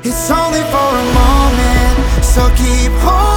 It's only for a moment, so keep holding